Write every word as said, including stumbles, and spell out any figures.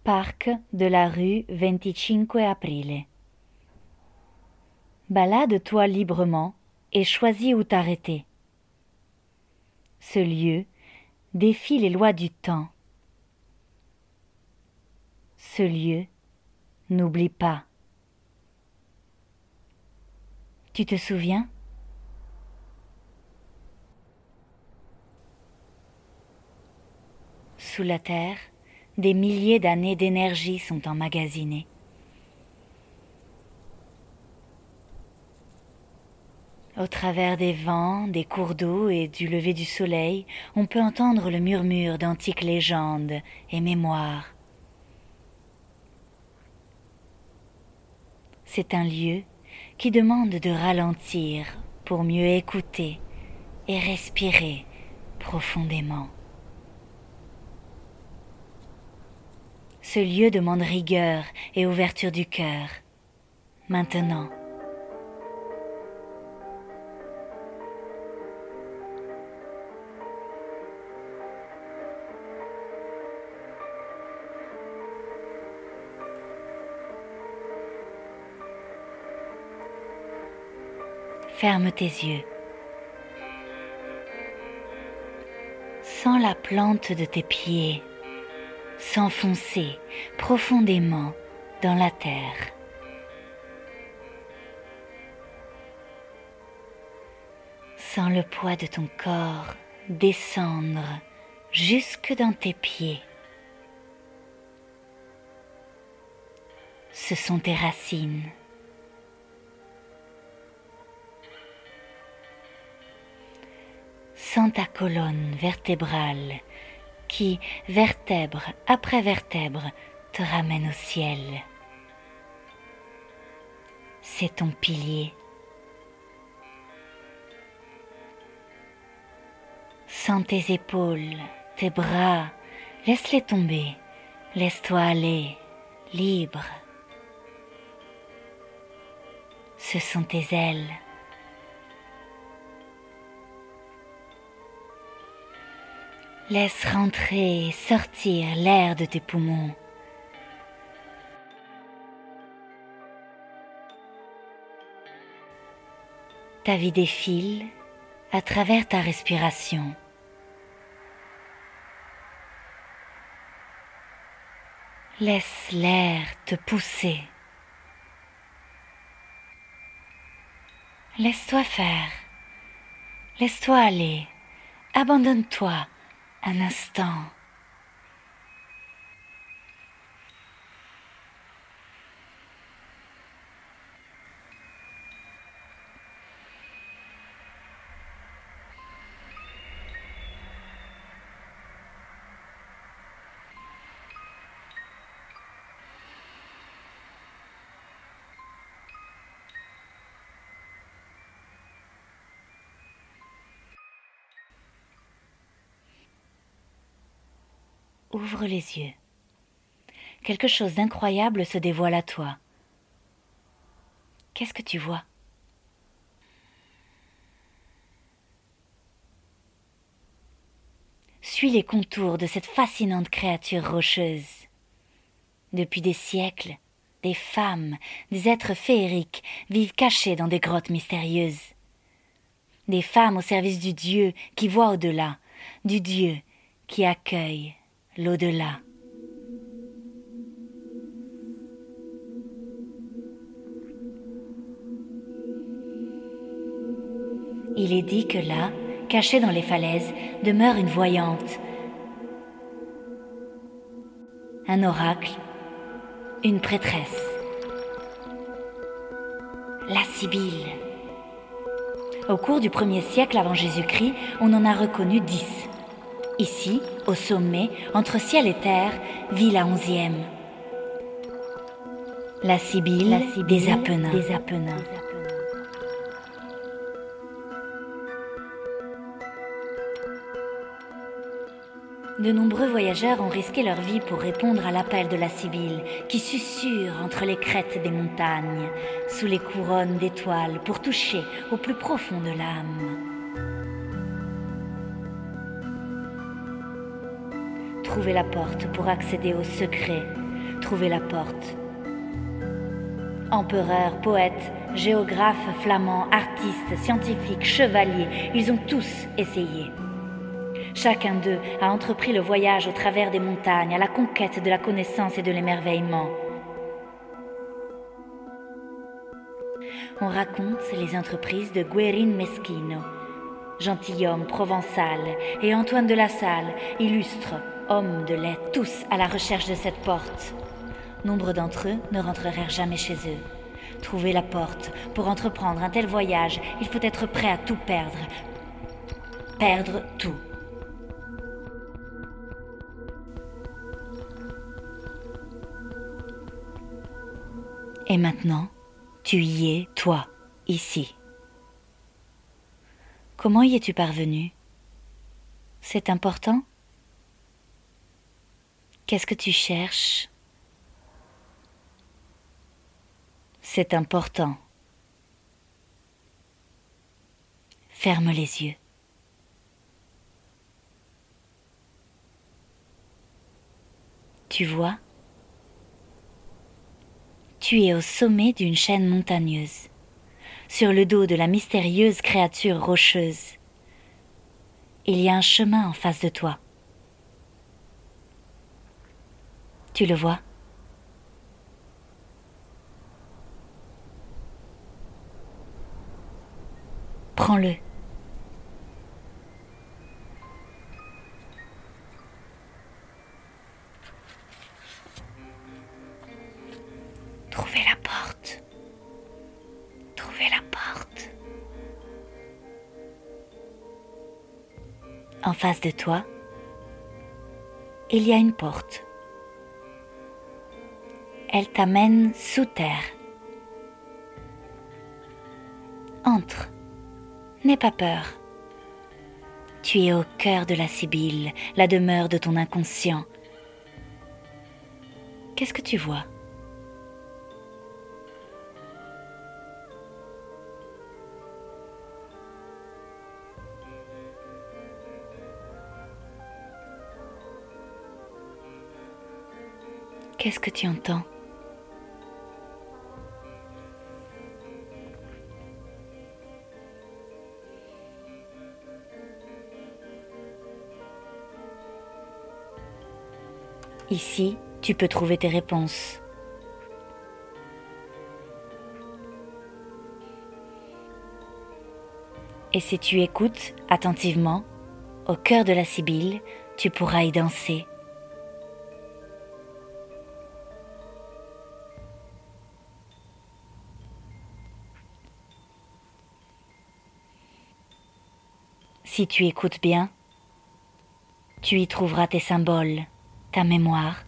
Parc de la rue vingt-cinq Aprile. Balade-toi librement et choisis où t'arrêter. Ce lieu défie les lois du temps. Ce lieu n'oublie pas. Tu te souviens ? Sous la terre, des milliers d'années d'énergie sont emmagasinées. Au travers des vents, des cours d'eau et du lever du soleil, on peut entendre le murmure d'antiques légendes et mémoires. C'est un lieu qui demande de ralentir pour mieux écouter et respirer profondément. Ce lieu demande rigueur et ouverture du cœur. Maintenant. Ferme tes yeux. Sens la plante de tes pieds s'enfoncer profondément dans la terre. Sens le poids de ton corps descendre jusque dans tes pieds. Ce sont tes racines. Sens ta colonne vertébrale qui, vertèbre après vertèbre, te ramène au ciel. C'est ton pilier. Sens tes épaules, tes bras, laisse-les tomber, laisse-toi aller, libre. Ce sont tes ailes. Laisse rentrer et sortir l'air de tes poumons. Ta vie défile à travers ta respiration. Laisse l'air te pousser. Laisse-toi faire. Laisse-toi aller. Abandonne-toi un instant. Ouvre les yeux. Quelque chose d'incroyable se dévoile à toi. Qu'est-ce que tu vois ? Suis les contours de cette fascinante créature rocheuse. Depuis des siècles, des femmes, des êtres féeriques vivent cachés dans des grottes mystérieuses. Des femmes au service du Dieu qui voit au-delà, du Dieu qui accueille l'au-delà. Il est dit que là, cachée dans les falaises, demeure une voyante, un oracle, une prêtresse, la Sibylle. Au cours du premier siècle avant Jésus-Christ, on en a reconnu dix. Ici, au sommet, entre ciel et terre, vit la onzième. La Sibylle, la Sibylle des Apennins. Des Apennins. De nombreux voyageurs ont risqué leur vie pour répondre à l'appel de la Sibylle, qui susurre entre les crêtes des montagnes, sous les couronnes d'étoiles, pour toucher au plus profond de l'âme. Trouver la porte pour accéder au secret, trouver la porte. Empereurs, poètes, géographes flamands, artistes, scientifiques, chevaliers, ils ont tous essayé. Chacun d'eux a entrepris le voyage au travers des montagnes, à la conquête de la connaissance et de l'émerveillement. On raconte les entreprises de Guerin Meschino, gentilhomme provençal, et Antoine de La Salle, illustre homme de lettres, tous à la recherche de cette porte. Nombre d'entre eux ne rentrèrent jamais chez eux. Trouver la porte, pour entreprendre un tel voyage, il faut être prêt à tout perdre. Perdre tout. Et maintenant, tu y es, toi, ici. Comment y es-tu parvenu? C'est important? Qu'est-ce que tu cherches? C'est important. Ferme les yeux. Tu vois? Tu es au sommet d'une chaîne montagneuse, sur le dos de la mystérieuse créature rocheuse. Il y a un chemin en face de toi. Tu le vois? Prends-le. Trouvez la porte. Trouvez la porte. En face de toi, il y a une porte. Elle t'amène sous terre. Entre. N'aie pas peur. Tu es au cœur de la Sibylle, la demeure de ton inconscient. Qu'est-ce que tu vois? Qu'est-ce que tu entends? Ici, tu peux trouver tes réponses. Et si tu écoutes attentivement, au cœur de la Sibylle, tu pourras y danser. Si tu écoutes bien, tu y trouveras tes symboles, ta mémoire,